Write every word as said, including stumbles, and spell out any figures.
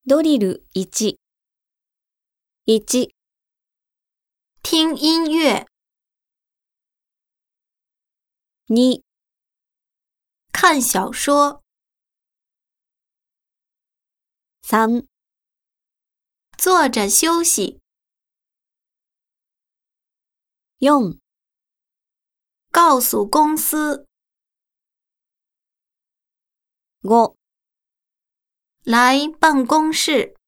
ドリルいち。いち、 听音乐、 に、 看小说、 さん、 坐着休息、 よん、 告诉公司、 ご、 来办公室。